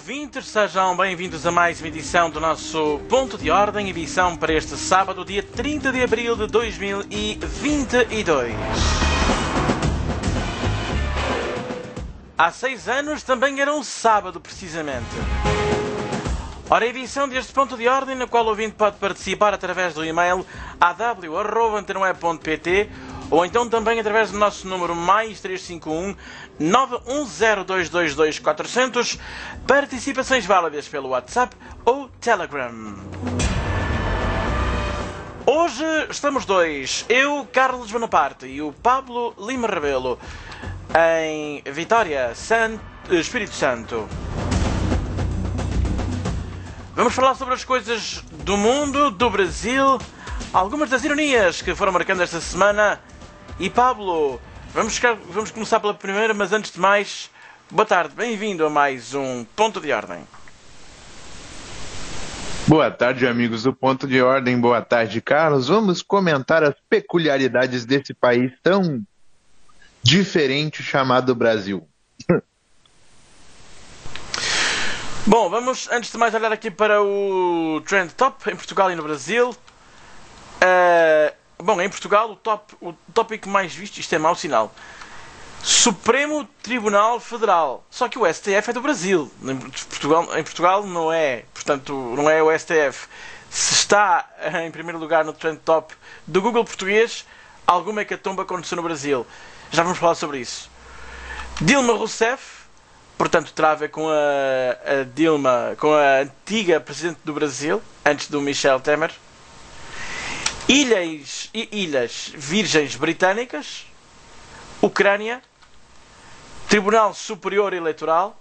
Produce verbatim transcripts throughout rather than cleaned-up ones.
ouvintes, sejam bem-vindos a mais uma edição do nosso Ponto de Ordem, edição para este sábado, dia trinta de abril de dois mil e vinte e dois. Há seis anos também era um sábado, precisamente. Ora, a edição deste Ponto de Ordem, na qual o ouvinte pode participar através do e-mail a w arroba antena web ponto p t ou então também através do nosso número mais três cinco um nove um zero dois dois dois quatro zero zero, participações válidas pelo WhatsApp ou Telegram. Hoje estamos dois, eu, Carlos Bonaparte, e o Pablo Lima Rebelo, em Vitória, San... Espírito Santo. Vamos falar sobre as coisas do mundo, do Brasil, algumas das ironias que foram marcando esta semana. E Pablo, vamos, ficar, vamos começar pela primeira, mas antes de mais, boa tarde, bem-vindo a mais um Ponto de Ordem. Boa tarde, amigos do Ponto de Ordem, boa tarde, Carlos. Vamos comentar as peculiaridades desse país tão diferente chamado Brasil. Bom, vamos antes de mais olhar aqui para o Trend Top em Portugal e no Brasil. Uh, bom, em Portugal o, top, o tópico mais visto, isto é mau sinal, Supremo Tribunal Federal. Só que o S T F é do Brasil. Em Portugal, em Portugal não é, portanto não é o S T F. Se está em primeiro lugar no Trend Top do Google português, alguma hecatombe aconteceu no Brasil. Já vamos falar sobre isso. Dilma Rousseff, portanto terá a ver com a, a Dilma, com a antiga Presidente do Brasil, antes do Michel Temer. Ilhas, Ilhas Virgens Britânicas, Ucrânia, Tribunal Superior Eleitoral,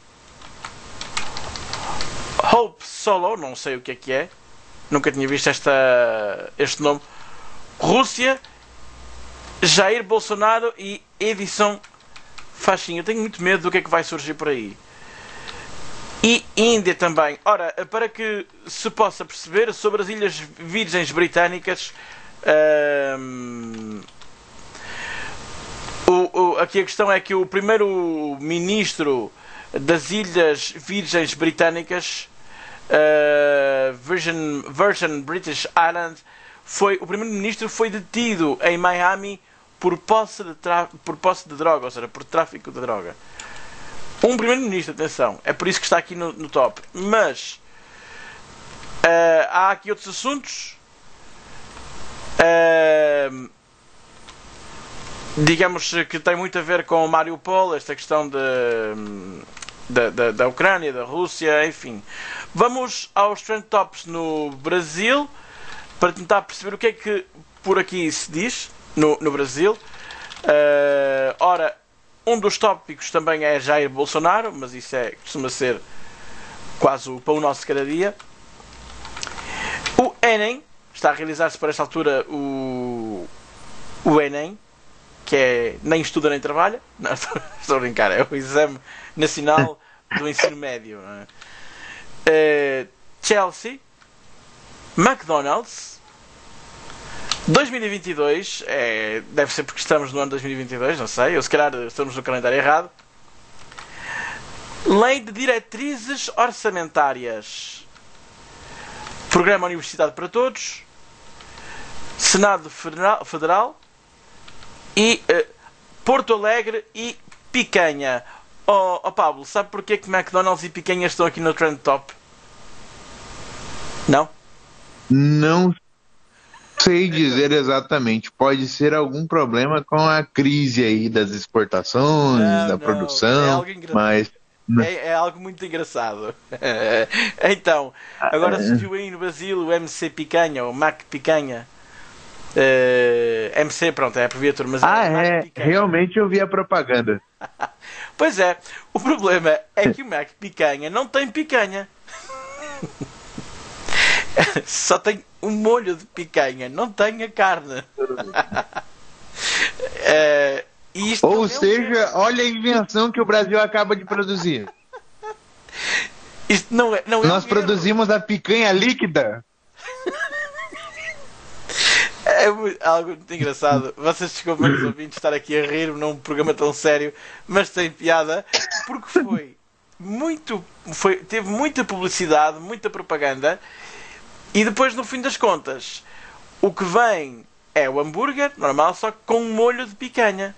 Hope Solo, não sei o que é que é, nunca tinha visto esta, este nome, Rússia, Jair Bolsonaro e Edição Faixinha. Eu tenho muito medo do que é que vai surgir por aí. E Índia também. Ora, para que se possa perceber sobre as Ilhas Virgens Britânicas, hum, o, o, aqui a questão é que o primeiro-ministro das Ilhas Virgens Britânicas, uh, Virgin, Virgin British Island, foi, o primeiro-ministro foi detido em Miami por posse de, tra, por posse de droga, ou seja, por tráfico de droga. Um primeiro-ministro, atenção, é por isso que está aqui no, no top. Mas uh, há aqui outros assuntos, uh, digamos que tem muito a ver com o Mariupol, esta questão de, de, de, da Ucrânia, da Rússia, enfim. Vamos aos trend tops no Brasil, para tentar perceber o que é que por aqui se diz no, no Brasil. Uh, ora, um dos tópicos também é Jair Bolsonaro, mas isso é, costuma ser quase o pão nosso de cada dia. O Enem, está a realizar-se para esta altura o, o Enem, que é nem estuda nem trabalha. Não, estou, estou a brincar, é o Exame Nacional do Ensino Médio. Não é? uh, Chelsea, McDonald's, dois mil e vinte e dois, é, deve ser porque estamos no ano dois mil e vinte e dois, não sei, ou se calhar estamos no calendário errado. Lei de Diretrizes Orçamentárias, Programa Universidade para Todos, Senado Federal, Federal e uh, Porto Alegre e Picanha. Oh, oh Pablo, sabe porquê que McDonald's e Picanha estão aqui no Trend Top? Não? Não sei dizer exatamente. Pode ser algum problema com a crise aí das exportações, não, da não, produção, é mas... É, é algo muito engraçado. Então, agora surgiu aí no Brasil o M C Picanha, o Mac Picanha. Uh, M C, pronto, é a abreviatura, mas ah, é, é realmente eu vi a propaganda. Pois é, o problema é que o Mac Picanha não tem picanha. Só tem um molho de picanha, não tem a carne. uh, isto Ou seja, é... olha a invenção que o Brasil acaba de produzir. Isto não é, não é Nós um produzimos a picanha líquida. É algo muito engraçado. Vocês desculpem os ouvintes estar aqui a rir num programa tão sério, mas tem piada, porque foi muito, foi, teve muita publicidade, muita propaganda, e depois, no fim das contas, o que vem é o hambúrguer normal, só que com um molho de picanha.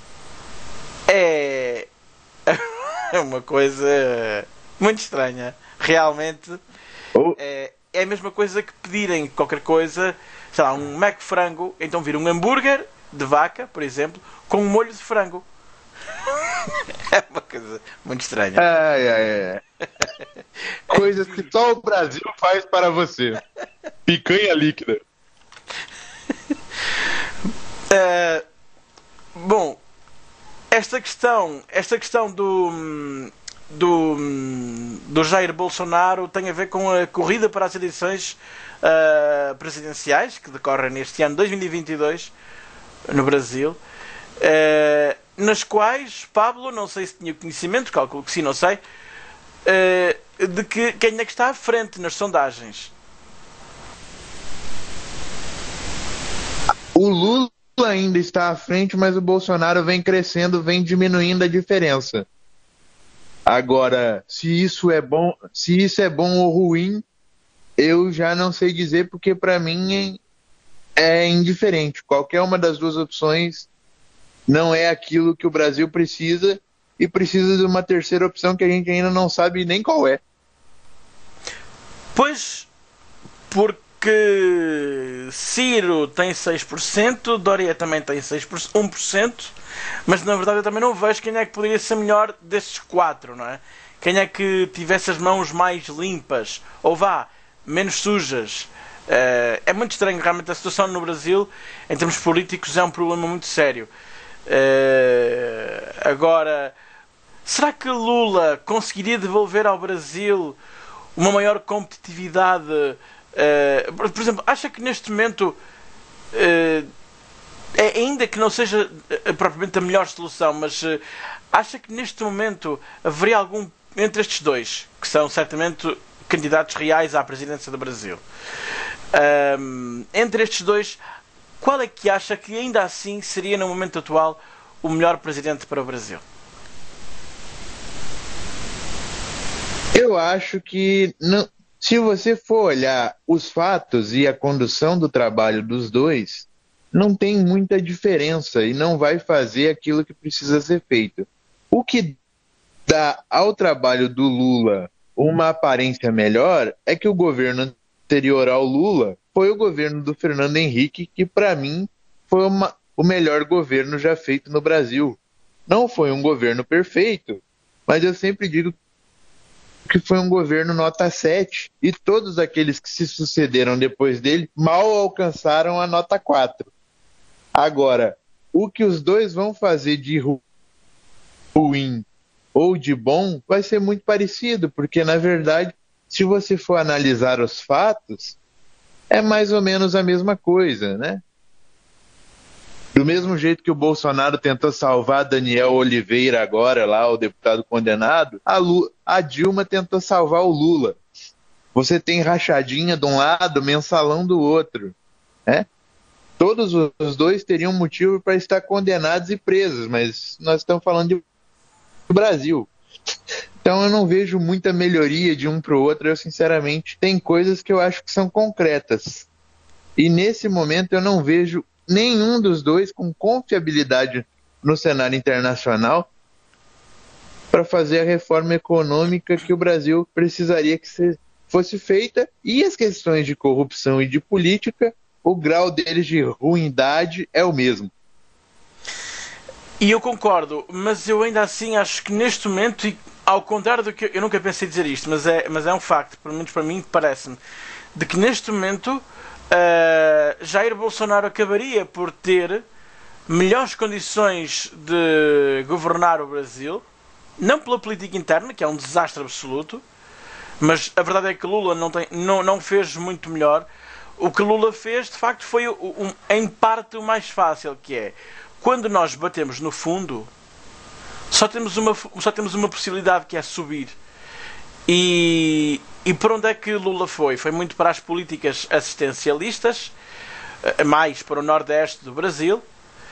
É é uma coisa muito estranha. Realmente Oh, é, é a mesma coisa que pedirem qualquer coisa, sei lá, um Mac frango, então vir um hambúrguer de vaca, por exemplo, com um molho de frango. É uma coisa muito estranha. ai, ai, ai. Coisas que só o Brasil faz para você. Picanha líquida. Uh, bom, esta questão, esta questão do, do, do Jair Bolsonaro tem a ver com a corrida para as eleições uh, presidenciais que decorrem neste ano dois mil e vinte e dois no Brasil, uh, nas quais, Pablo, não sei se tinha conhecimento, calculo que sim, não sei, uh, de que quem é que está à frente nas sondagens. O Lula ainda está à frente, mas o Bolsonaro vem crescendo, vem diminuindo a diferença. Agora, se isso é bom, se isso é bom ou ruim, eu já não sei dizer, porque para mim é indiferente. Qualquer uma das duas opções não é aquilo que o Brasil precisa, e precisa de uma terceira opção que a gente ainda não sabe nem qual é. Pois, porque Ciro tem seis por cento, Dória também tem seis por cento, um por cento, mas na verdade eu também não vejo quem é que poderia ser melhor destes quatro, não é? Quem é que tivesse as mãos mais limpas, ou vá, menos sujas. Uh, é muito estranho, realmente a situação no Brasil, em termos políticos, é um problema muito sério. Uh, agora, será que Lula conseguiria devolver ao Brasil uma maior competitividade? Uh, por exemplo, acha que neste momento, uh, é, ainda que não seja uh, propriamente a melhor solução, mas uh, acha que neste momento haveria algum, entre estes dois, que são certamente candidatos reais à presidência do Brasil, um, entre estes dois, qual é que acha que ainda assim seria no momento atual o melhor presidente para o Brasil? Eu acho que não. Se você for olhar os fatos e a condução do trabalho dos dois, não tem muita diferença e não vai fazer aquilo que precisa ser feito. O que dá ao trabalho do Lula uma aparência melhor é que o governo anterior ao Lula foi o governo do Fernando Henrique, que para mim foi uma, o melhor governo já feito no Brasil. Não foi um governo perfeito, mas eu sempre digo que foi um governo nota sete, e todos aqueles que se sucederam depois dele mal alcançaram a nota quatro. Agora, o que os dois vão fazer de ruim ou de bom vai ser muito parecido, porque na verdade, se você for analisar os fatos, é mais ou menos a mesma coisa, né? Do mesmo jeito que o Bolsonaro tentou salvar Daniel Oliveira agora, lá, o deputado condenado, a, Lu, a Dilma tentou salvar o Lula. Você tem rachadinha de um lado, mensalão do outro, né? Todos os dois teriam motivo para estar condenados e presos, mas nós estamos falando de Brasil. Então eu não vejo muita melhoria de um para o outro. Eu, sinceramente, tem coisas que eu acho que são concretas. E nesse momento eu não vejo nenhum dos dois com confiabilidade no cenário internacional para fazer a reforma econômica que o Brasil precisaria que fosse feita. E as questões de corrupção e de política, o grau deles de ruindade é o mesmo. E eu concordo, mas eu ainda assim acho que neste momento, e ao contrário do que eu, eu nunca pensei dizer isto, mas é, mas é um facto, pelo menos para mim parece-me, de que neste momento Uh, Jair Bolsonaro acabaria por ter melhores condições de governar o Brasil, não pela política interna, que é um desastre absoluto, mas a verdade é que Lula não, tem, não, não fez muito melhor. O que Lula fez, de facto, foi um, em parte o mais fácil, que é, quando nós batemos no fundo, só temos uma, só temos uma possibilidade, que é subir. E, e por onde é que Lula foi? Foi muito para as políticas assistencialistas, mais para o nordeste do Brasil,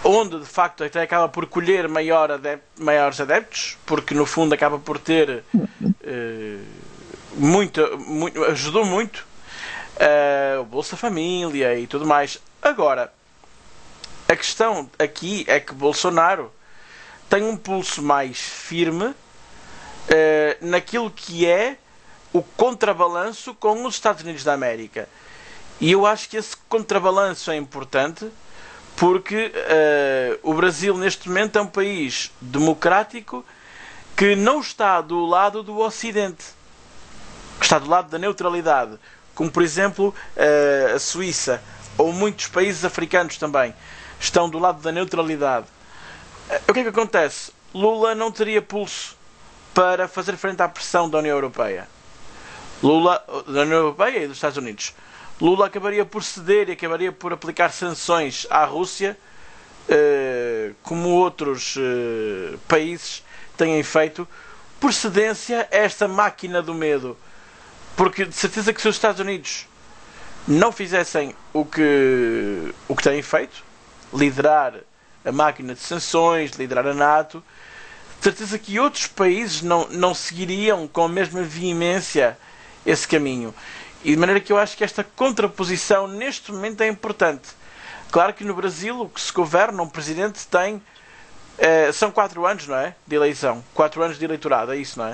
onde de facto até acaba por colher maior adep maiores adeptos, porque no fundo acaba por ter uh, muito, muito, ajudou muito uh, o Bolsa Família e tudo mais. Agora, a questão aqui é que Bolsonaro tem um pulso mais firme uh, naquilo que é o contrabalanço com os Estados Unidos da América. E eu acho que esse contrabalanço é importante, porque uh, o Brasil neste momento é um país democrático que não está do lado do Ocidente, está do lado da neutralidade, como por exemplo uh, a Suíça ou muitos países africanos também estão do lado da neutralidade. Uh, o que é que acontece? Lula não teria pulso para fazer frente à pressão da União Europeia. Lula, da União Europeia e dos Estados Unidos. Lula acabaria por ceder e acabaria por aplicar sanções à Rússia, eh, como outros eh, países têm feito, por cedência a esta máquina do medo. Porque de certeza que se os Estados Unidos não fizessem o que, o que têm feito, liderar a máquina de sanções, liderar a NATO, de certeza que outros países não, não seguiriam com a mesma veemência esse caminho. E de maneira que eu acho que esta contraposição neste momento é importante. Claro que no Brasil o que se governa, um presidente tem eh, são quatro anos, não é? De eleição. Quatro anos de eleitorado, é isso, não é?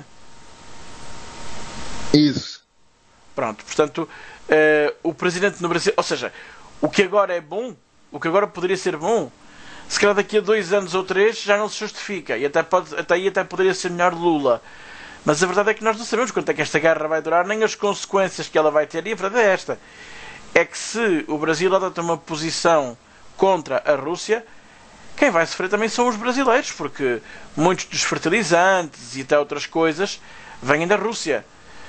Isso. Pronto, portanto, eh, o presidente no Brasil, ou seja, o que agora é bom, o que agora poderia ser bom, se calhar daqui a dois anos ou três já não se justifica. E até, pode, até aí até poderia ser melhor Lula. Mas a verdade é que nós não sabemos quanto é que esta guerra vai durar, nem as consequências que ela vai ter. E a verdade é esta. É que se o Brasil adota uma posição contra a Rússia, quem vai sofrer também são os brasileiros, porque muitos dos fertilizantes e até outras coisas vêm da Rússia.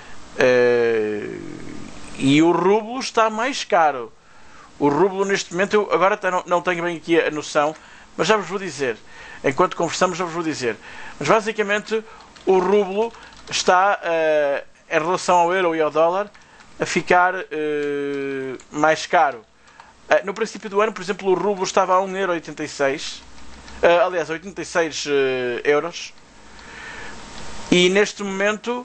E o rublo está mais caro. O rublo neste momento, eu agora até não, não tenho bem aqui a noção, mas já vos vou dizer. Enquanto conversamos já vos vou dizer. Mas basicamente o rublo está, uh, em relação ao euro e ao dólar, a ficar uh, mais caro. Uh, no princípio do ano, por exemplo, o rublo estava a um euro e oitenta e seis. Uh, aliás, a oitenta e seis uh, euros. E neste momento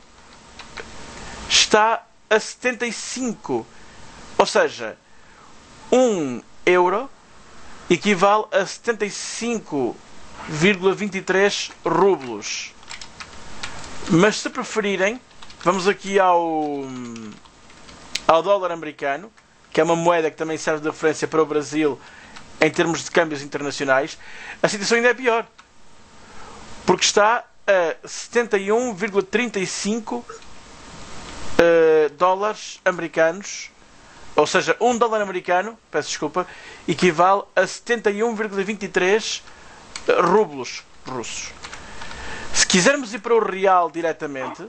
está a setenta e cinco. Ou seja, um euro equivale a setenta e cinco vírgula vinte e três rublos. Mas se preferirem, vamos aqui ao, ao dólar americano, que é uma moeda que também serve de referência para o Brasil em termos de câmbios internacionais. A situação ainda é pior, porque está a setenta e um vírgula trinta e cinco uh, dólares americanos, ou seja, um dólar americano, peço desculpa, equivale a setenta e um vírgula vinte e três rublos russos. Se quisermos ir para o real diretamente,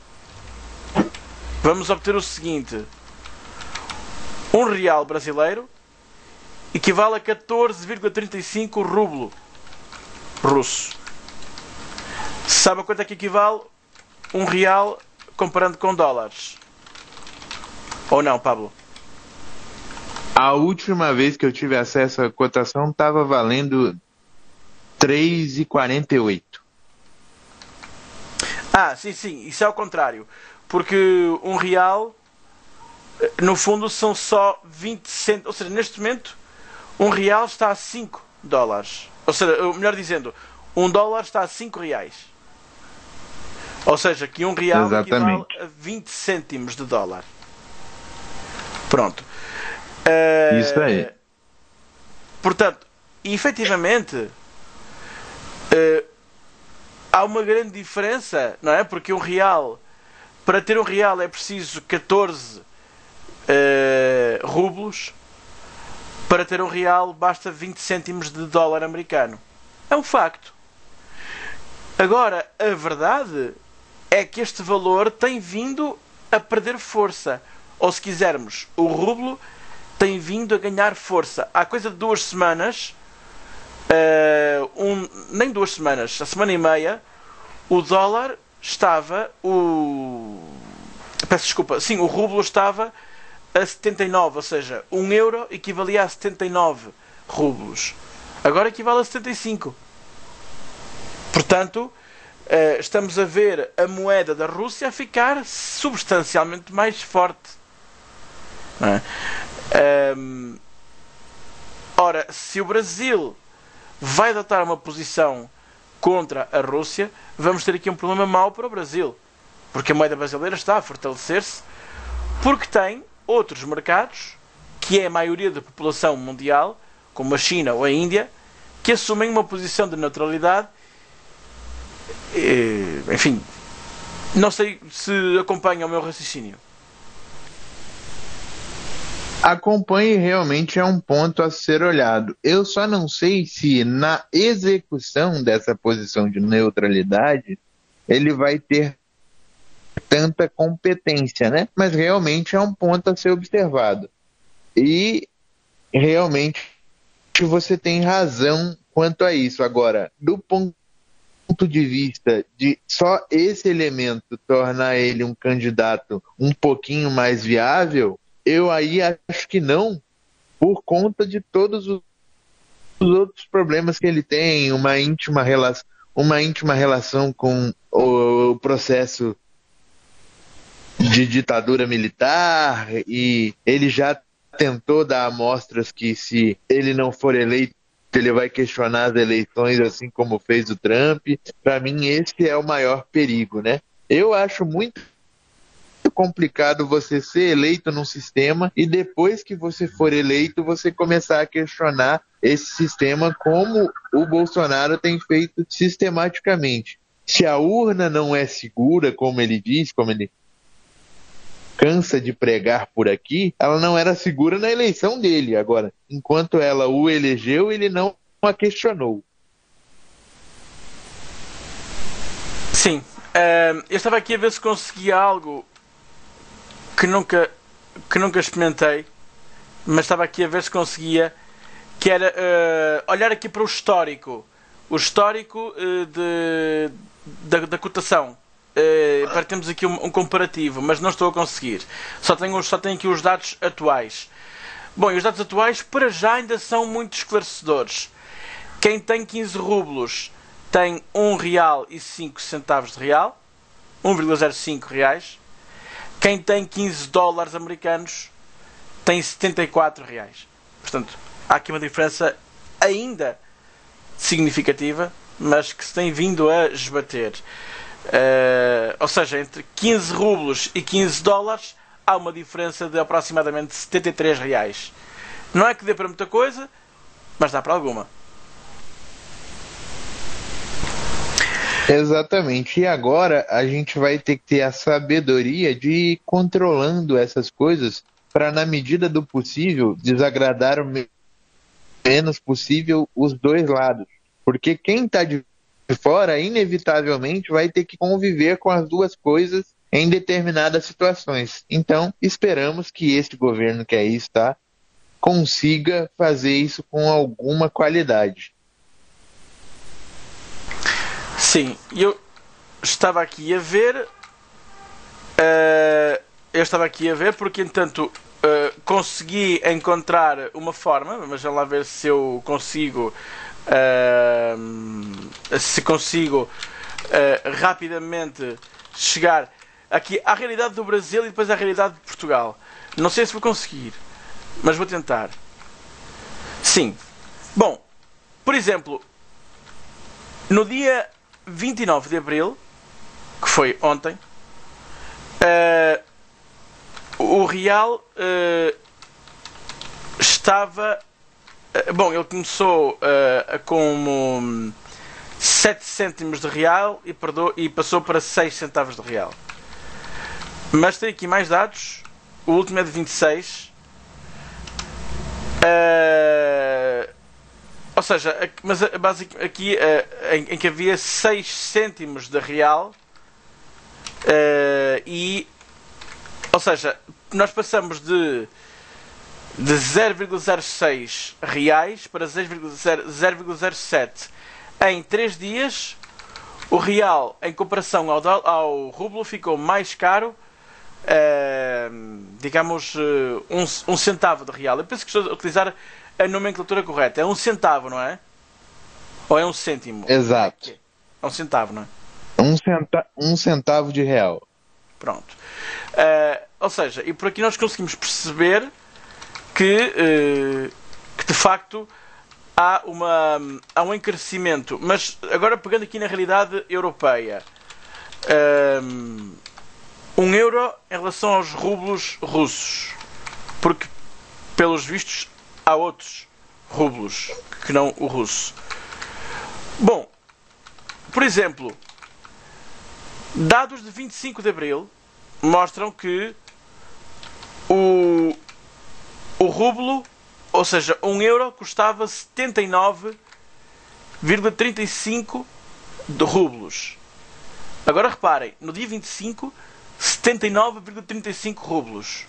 vamos obter o seguinte: um real brasileiro equivale a catorze vírgula trinta e cinco rublo russo. Sabe a quanto é que equivale um real comparando com dólares? Ou não, Pablo? A última vez que eu tive acesso à cotação estava valendo três reais e quarenta e oito. Ah, sim, sim, isso é ao contrário. Porque um real, no fundo, são só vinte centavos. Ou seja, neste momento, um real está a cinco dólares. Ou seja, melhor dizendo, um dólar está a cinco reais. Ou seja, que um real Exatamente. equivale a vinte cêntimos de dólar. Pronto. Uh, Isso aí. Portanto, efetivamente, uh, há uma grande diferença, não é? Porque um real, para ter um real é preciso catorze uh, rublos. Para ter um real basta vinte cêntimos de dólar americano. É um facto. Agora, a verdade é que este valor tem vindo a perder força. Ou, se quisermos, o rublo tem vindo a ganhar força. Há coisa de duas semanas, uh, um, nem duas semanas, a semana e meia, o dólar estava, o peço desculpa, sim, o rublo estava a setenta e nove, ou seja, um euro equivalia a setenta e nove rublos. agora equivale a setenta e cinco. Portanto, uh, estamos a ver a moeda da Rússia a ficar substancialmente mais forte. Não é? Um, ora, se o Brasil vai adotar uma posição contra a Rússia, vamos ter aqui um problema mau para o Brasil, porque a moeda brasileira está a fortalecer-se, porque tem outros mercados, que é a maioria da população mundial, como a China ou a Índia, que assumem uma posição de neutralidade. Enfim, não sei se acompanha o meu raciocínio. Acompanhe, realmente é um ponto a ser olhado. Eu só não sei se na execução dessa posição de neutralidade ele vai ter tanta competência, né? Mas realmente é um ponto a ser observado. E realmente você tem razão quanto a isso. Agora, do ponto de vista de só esse elemento tornar ele um candidato um pouquinho mais viável, eu aí acho que não, por conta de todos os outros problemas que ele tem, uma íntima relação, uma íntima relação com o processo de ditadura militar, e ele já tentou dar amostras que, se ele não for eleito, ele vai questionar as eleições, assim como fez o Trump. Para mim, esse é o maior perigo, né? Eu acho muito complicado você ser eleito num sistema e depois que você for eleito, você começar a questionar esse sistema, como o Bolsonaro tem feito sistematicamente. Se a urna não é segura, como ele diz, como ele cansa de pregar por aqui, ela não era segura na eleição dele. Agora, enquanto ela o elegeu, ele não a questionou. Sim. Uh, eu estava aqui a ver se conseguia algo que nunca, que nunca experimentei, mas estava aqui a ver se conseguia, que era uh, olhar aqui para o histórico. O histórico uh, de, da, da cotação. Uh, para termos aqui um, um comparativo, mas não estou a conseguir. Só tenho, só tenho aqui os dados atuais. Bom, e os dados atuais para já ainda são muito esclarecedores. Quem tem quinze rublos tem um real e cinco centavos de real, um vírgula zero cinco reais. Quem tem quinze dólares americanos tem setenta e quatro reais. Portanto, há aqui uma diferença ainda significativa, mas que se tem vindo a esbater. Uh, ou seja, entre quinze rublos e quinze dólares há uma diferença de aproximadamente setenta e três reais. Não é que dê para muita coisa, mas dá para alguma. Exatamente. E agora a gente vai ter que ter a sabedoria de ir controlando essas coisas para, na medida do possível, desagradar o menos possível os dois lados. Porque quem está de fora, inevitavelmente, vai ter que conviver com as duas coisas em determinadas situações. Então, esperamos que este governo que aí está consiga fazer isso com alguma qualidade. Sim, eu estava aqui a ver, uh, eu estava aqui a ver porque, entanto, uh, consegui encontrar uma forma, mas vamos lá ver se eu consigo, uh, se consigo uh, rapidamente chegar aqui à realidade do Brasil e depois à realidade de Portugal. Não sei se vou conseguir, mas vou tentar. Sim. Bom, por exemplo, no dia vinte e nove de abril, que foi ontem, uh, o real uh, estava... Uh, bom, ele começou uh, como sete cêntimos de real e, perdoou, e passou para seis centavos de real. Mas tem aqui mais dados. O último é de vinte e seis. Uh, ou seja, mas basicamente aqui uh, em, em que havia seis cêntimos de real, uh, e, ou seja, nós passamos de, de zero vírgula zero seis reais para zero vírgula zero sete em três dias. O real, em comparação ao, ao rublo, ficou mais caro. Uh, digamos uh, um, um centavo de real. Eu penso que estou a utilizar a nomenclatura correta. É um centavo, não é? Ou é um cêntimo? Exato. É um centavo, não é? Um, centa um centavo de real. Pronto. Uh, ou seja, e por aqui nós conseguimos perceber que, uh, que de facto há, uma, há um encarecimento. Mas agora pegando aqui na realidade europeia. Uh, um euro em relação aos rublos russos. Porque, pelos vistos, há outros rublos que não o russo. Bom, por exemplo, dados de vinte e cinco de abril mostram que o, o rublo, ou seja, um euro, custava setenta e nove vírgula trinta e cinco de rublos. Agora reparem, no dia vinte e cinco, setenta e nove vírgula trinta e cinco rublos.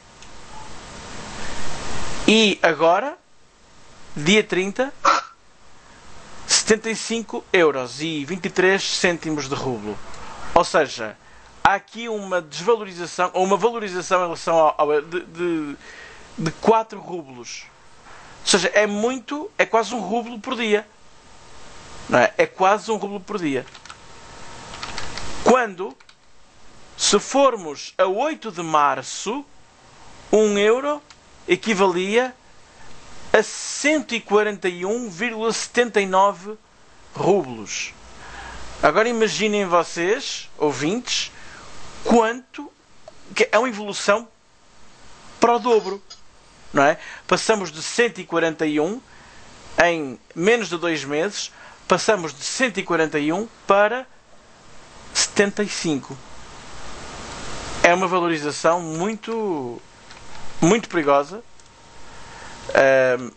E agora, dia trinta, setenta e cinco euros e vinte e três cêntimos de rublo. Ou seja, há aqui uma desvalorização, ou uma valorização em relação ao, ao de, de, de quatro rublos. Ou seja, é muito, é quase um rublo por dia. Não é? É quase um rublo por dia. Quando, se formos a oito de março, um euro equivalia a cento e quarenta e um vírgula setenta e nove rublos. Agora imaginem vocês, ouvintes, quanto que é uma evolução para o dobro, não é? Passamos de cento e quarenta e um em menos de dois meses, passamos de cento e quarenta e um para setenta e cinco. É uma valorização muito, muito perigosa. Um,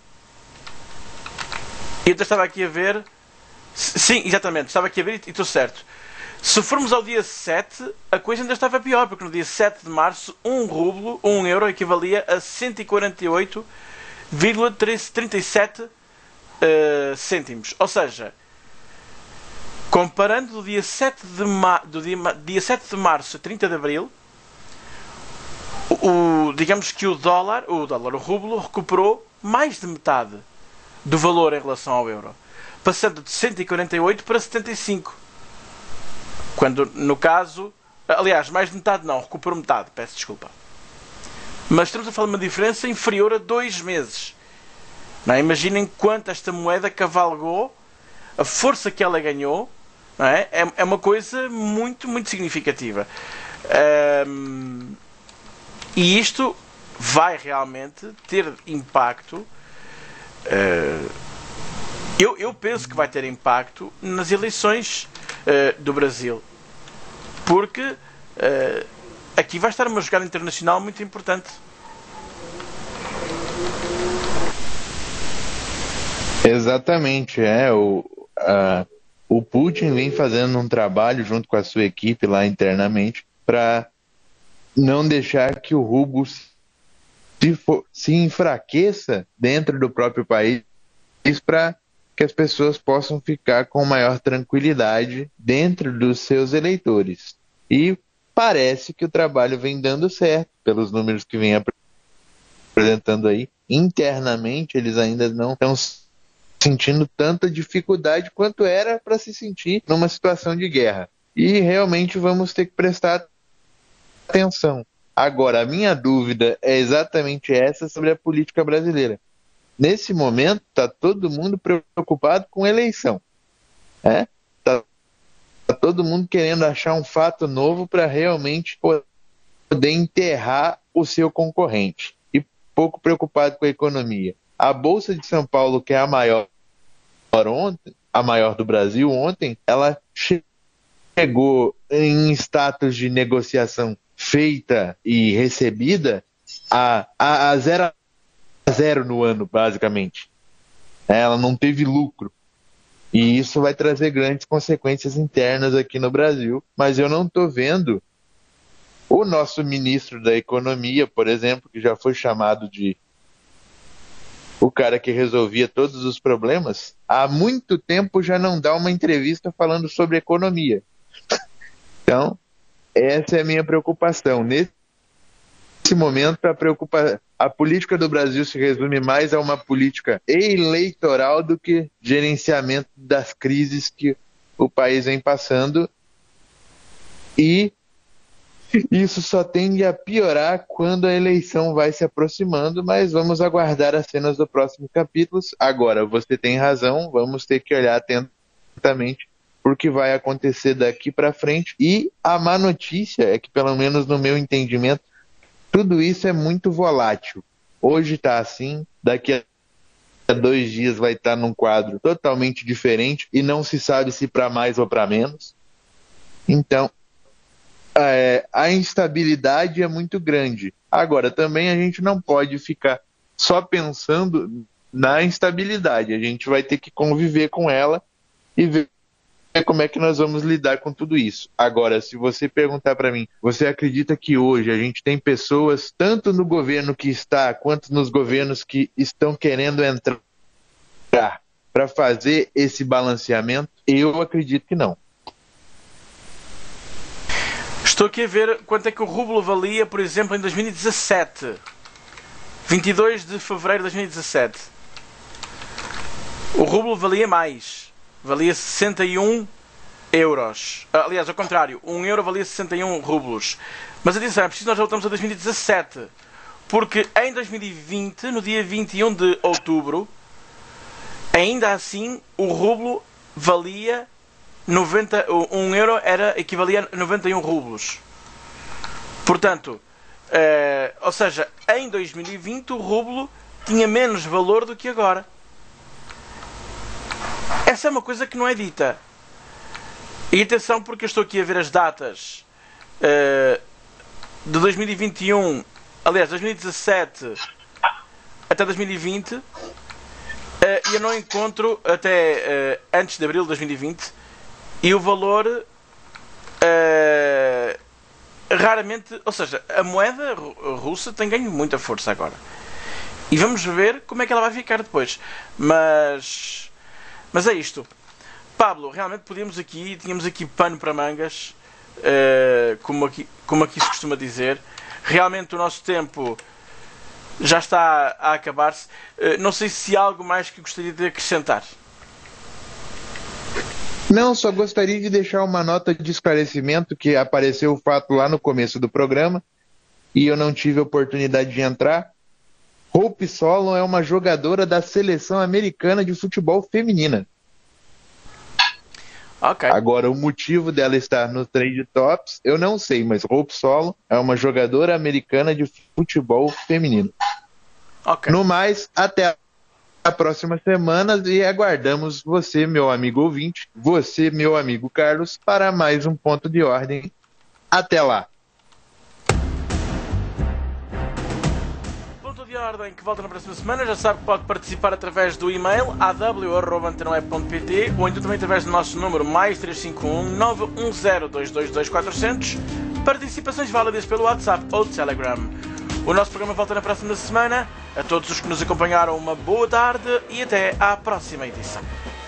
eu estava aqui a ver. Sim, exatamente, estava aqui a ver e estou certo. Se formos ao dia sete, a coisa ainda estava pior, porque no dia sete de março, um rublo, um euro, equivalia a cento e quarenta e oito vírgula trinta e sete uh, cêntimos. Ou seja, comparando do dia sete de, ma do dia, dia sete de março a trinta de abril, o, digamos que o dólar, o dólar, o rublo, recuperou mais de metade do valor em relação ao euro, passando de cento e quarenta e oito para setenta e cinco. Quando, no caso, aliás, mais de metade não, recuperou metade, peço desculpa. Mas estamos a falar de uma diferença inferior a dois meses. Não é? Imaginem quanto esta moeda cavalgou, a força que ela ganhou, não é? É, é uma coisa muito, muito significativa. Um, e isto vai realmente ter impacto. Uh, eu, eu penso que vai ter impacto nas eleições uh, do Brasil. Porque uh, aqui vai estar uma jogada internacional muito importante. Exatamente, é. O, a, o Putin vem fazendo um trabalho junto com a sua equipe lá internamente para não deixar que o rublo se, for, se enfraqueça dentro do próprio país, para que as pessoas possam ficar com maior tranquilidade dentro dos seus eleitores. E parece que o trabalho vem dando certo, pelos números que vem apresentando aí. Internamente, eles ainda não estão sentindo tanta dificuldade quanto era para se sentir numa situação de guerra. E realmente vamos ter que prestar atenção. Agora, a minha dúvida é exatamente essa sobre a política brasileira. Nesse momento, está todo mundo preocupado com eleição. Está né? tá todo mundo querendo achar um fato novo para realmente poder enterrar o seu concorrente. E pouco preocupado com a economia. A Bolsa de São Paulo, que é a maior ontem, a maior do Brasil ontem, ela chegou em status de negociação feita e recebida a, a, a zero a zero no ano, basicamente. Ela não teve lucro. E isso vai trazer grandes consequências internas aqui no Brasil. Mas eu não estou vendo o nosso ministro da Economia, por exemplo, que já foi chamado de o cara que resolvia todos os problemas, há muito tempo já não dá uma entrevista falando sobre economia. Então, essa é a minha preocupação. Nesse nesse momento, a, preocupa... a política do Brasil se resume mais a uma política eleitoral do que gerenciamento das crises que o país vem passando. E isso só tende a piorar quando a eleição vai se aproximando, mas vamos aguardar as cenas do próximo capítulo. Agora, você tem razão, vamos ter que olhar atentamente para o que vai acontecer daqui para frente. E a má notícia é que, pelo menos no meu entendimento, tudo isso é muito volátil. Hoje está assim, daqui a dois dias vai estar num quadro totalmente diferente e não se sabe se para mais ou para menos. Então, é, a instabilidade é muito grande. Agora, também a gente não pode ficar só pensando na instabilidade. A gente vai ter que conviver com ela e ver como é que nós vamos lidar com tudo isso. Agora, se você perguntar para mim, você acredita que hoje a gente tem pessoas, tanto no governo que está, quanto nos governos que estão querendo entrar para fazer esse balanceamento? Eu acredito que não. Estou aqui a ver quanto é que o rublo valia, por exemplo, em dois mil e dezassete. vinte e dois de fevereiro de dois mil e dezassete. O rublo valia mais. Valia sessenta e um euros. Aliás, ao contrário, um euro valia sessenta e um rublos. Mas atenção, é preciso nós voltamos a dois mil e dezassete. Porque em dois mil e vinte, no dia vinte e um de outubro, ainda assim, o rublo valia noventa, um euro era, equivalia a noventa e um rublos. Portanto, eh, ou seja, em dois mil e vinte o rublo tinha menos valor do que agora. Essa é uma coisa que não é dita. E atenção, porque eu estou aqui a ver as datas eh, de dois mil e vinte e um, aliás, dois mil e dezassete até dois mil e vinte, eh, e eu não encontro até eh, antes de abril de dois mil e vinte. E o valor uh, raramente, ou seja, a moeda russa tem ganho muita força agora. E vamos ver como é que ela vai ficar depois. Mas, mas é isto. Pablo, realmente podíamos aqui, tínhamos aqui pano para mangas, uh, como, aqui, como aqui se costuma dizer. Realmente o nosso tempo já está a acabar-se. Uh, não sei se há algo mais que gostaria de acrescentar. Não, só gostaria de deixar uma nota de esclarecimento que apareceu o fato lá no começo do programa e eu não tive a oportunidade de entrar. Hope Solo é uma jogadora da seleção americana de futebol feminina. Okay. Agora, o motivo dela estar no Trade Tops, eu não sei, mas Hope Solo é uma jogadora americana de futebol feminino. Okay. No mais, até a a próxima semana e aguardamos você, meu amigo ouvinte, você, meu amigo Carlos, para mais um Ponto de Ordem. Até lá! Ponto de Ordem que volta na próxima semana. Já sabe que pode participar através do e-mail a w arroba antena web ponto p t ou então também através do nosso número mais três cinco um nove um zero dois dois dois quatro zero zero. Participações válidas pelo WhatsApp ou Telegram. O nosso programa volta na próxima semana. A todos os que nos acompanharam, uma boa tarde e até à próxima edição.